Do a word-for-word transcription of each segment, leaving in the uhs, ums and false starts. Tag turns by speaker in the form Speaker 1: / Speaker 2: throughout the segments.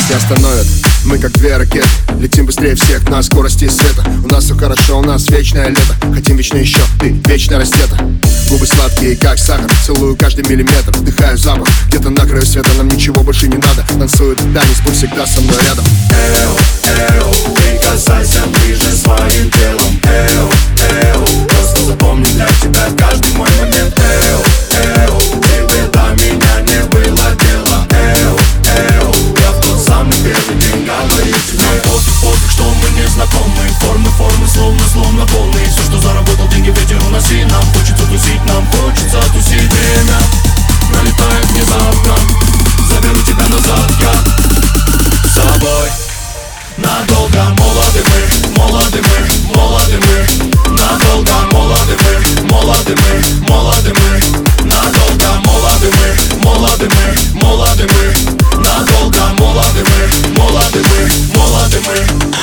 Speaker 1: нас не остановят. Мы как две ракеты, летим быстрее всех на скорости света. У нас все хорошо, у нас вечное лето. Хотим вечно еще, ты вечно раздета. Губы сладкие, как сахар, целую каждый миллиметр. Вдыхаю запах, где-то на краю света. Нам ничего больше не надо. Танцует танец, пусть всегда со мной рядом.
Speaker 2: Эу, эу, прикасайся ближе своим телом. Эу, эу, просто запомни для тебя каждый мой момент. Эу, эу, тебе до меня не было дела. Эу, эу, я в тот самый первый день говорю тебе. Нам пофиг, пофиг, что мы не знакомы. Формы, формы, словно, словно волны. Все, что заработал, деньги ветер уноси. Нам хочется тусить, нам хочется тусить. Время налетает внезапно. Заберу тебя назад я с собой. Надолго молоды мы, молоды мы, молоды мы. Надолго молоды мы, молоды мы, молоды мы. Надолго молоды мы, молоды мы, молоды мы. Надолго молоды мы, молоды мы, молоды мы.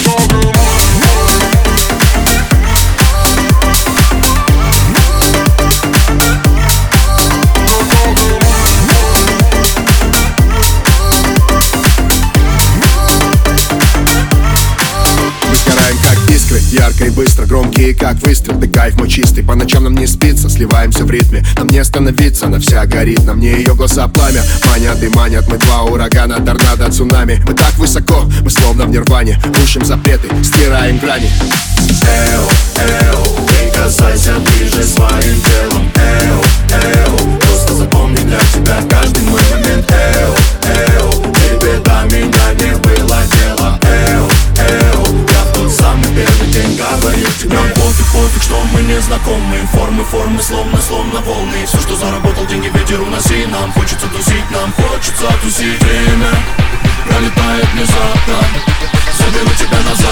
Speaker 1: Ярко и быстро, громкие как выстрел. Ты кайф мой чистый, по ночам нам не спится. Сливаемся в ритме, нам не остановиться. Она вся горит, на мне ее глаза пламя. Манят и манят, мы два урагана, торнадо, цунами. Мы так высоко, мы словно в нирване. Рушим запреты, стираем грани.
Speaker 2: Эу, эу, прикасайся ближе своим телом. Эу, эу, просто запомни для тебя каждый мой момент. Эу, эу, тебе до меня не было дела. Эу, эу, я в тот самый первый день говорю тебе. Нам пофиг, пофиг, что мы не знакомы. Формы, формы, словно, словно волны. Все, что заработал, деньги ветер уноси. Нам хочется тусить, нам хочется тусить. Время пролетает внезапно. Заберу тебя назад.